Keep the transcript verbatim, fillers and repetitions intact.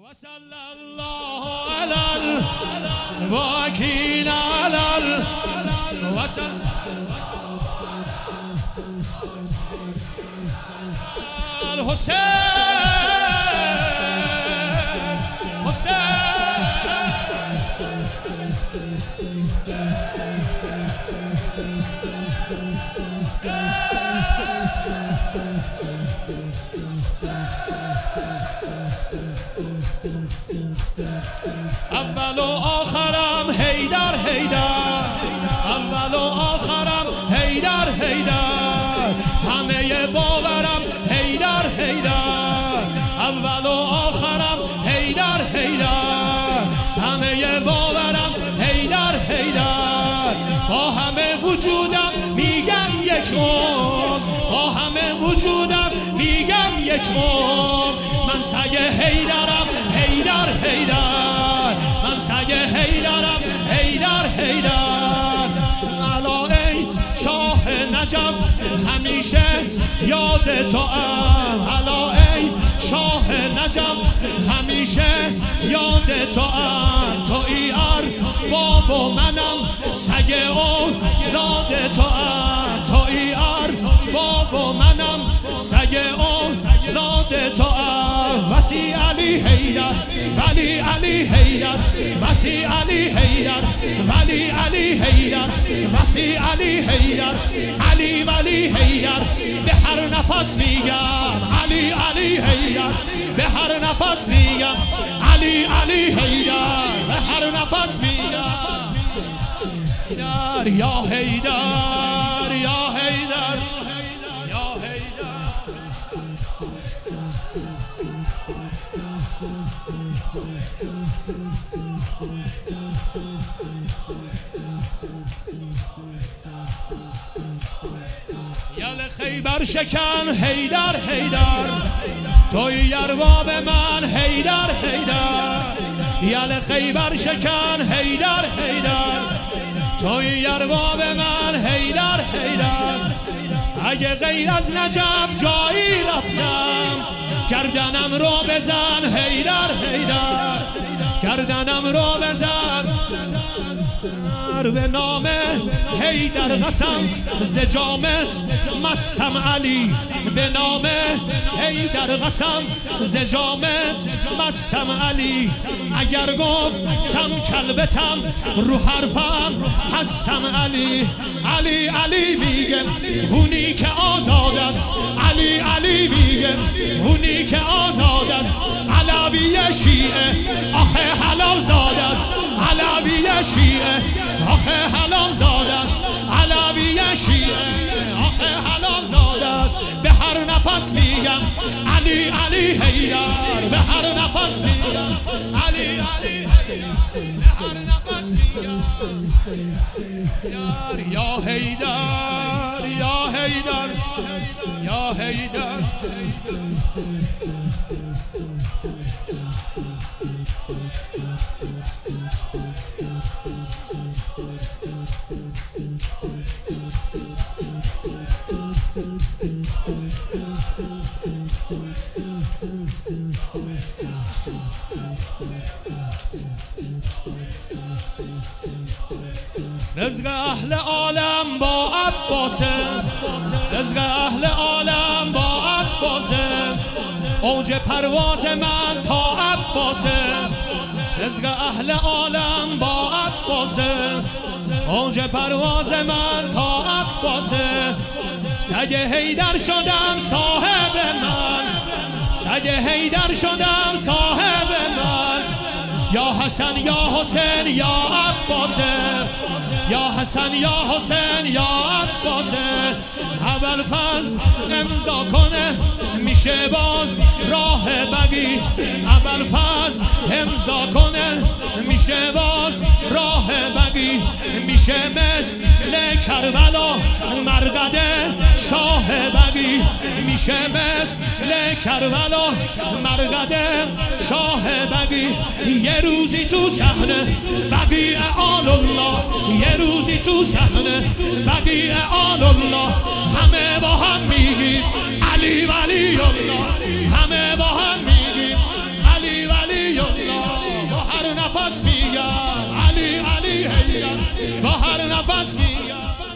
وصلى الله على الوكيل على الوصل الحسين اول و آخرم حیدر حیدر، اول و آخرم حیدر حیدر، همه باورم حیدر حیدر، اول و آخرم حیدر حیدر، همه باورم حیدر حیدر، با همه وجودم میگم یک عمر، با همه وجودم میگم یک عمر، من سگ حیدرم حیدر حیدر، من سگ حیدرم حیدر حیدر. الا ای شاه نجف همیشه یاد تو ام، الا ای شاه نجف همیشه یاد تو ام، تویی ارباب و منم سگ اولاد تو ام، تویی ارباب و منم سگ اولاد تو ام. وسی علی حیدر ولی علی حیدر، وسی علی حیدر ولی علی حیدر، وسی علی حیدر علی ولی حیدر، به هر نفس میگم علی علی حیدر، به هر نفس میگم علی علی حیدر، به هر نفس میگم یا حیدر یا حیدر یا حیدر. یل خیبر شکن حیدر حیدر، توی ارباب من حیدر حیدر، یل خیبر شکن حیدر حیدر، توی ارباب من حیدر حیدر. اگه غیر از نجف جایی رفتم گردنم رو بزن حیدر حیدر، گردنم رو بزن به نام حیدر، قسم ز جامت مستم علی، به نام حیدر قسم ز جامت مستم علی. اگر گفتم کلبتم رو حرفم هستم علی، علی علی میگم اونی که آزاد است، علی علی میگم اونی که آزاد است، علوی شیعه آخه حلال زاده است، علوی شیعه آخه حلال زاده است، علوی شیعه آخه حلال زاده است. به هر نفس میگم علی علی حیدر، به هر نفس میگم علی علی حیدر، به هر نفس میگم یا حیدر یا حیدر یا حیدر. رزق اهل عالم با عباسه، رزق اهل عالم با عباسه، اوج پرواز من تا عباسه، رزق اهل عالم با عباسه، اوج پرواز من تا عباسه. سگ حیدر شدم صاحب من، سگ حیدر شدم صاحب من، یا حسن یا حسین یا عباسه، یا حسن یا حسین یا عباسه. اول فضل امضا کنه میشه باز راه بگی، اول فضل امضا کنه میشه باز راه بگی، میشه مثل کربلا مرقد شاه بگی، میشه مثل کربلا مرقد شاه بگی. یه روزی تو صحنه بقیع آل الله، یه روزی تو صحنه بقیع آل الله، همه با هم میگیم علی ولی الله، همه با هم میگیم علی ولی الله. نفس میگم علی علی هیدر با هر نفس میگم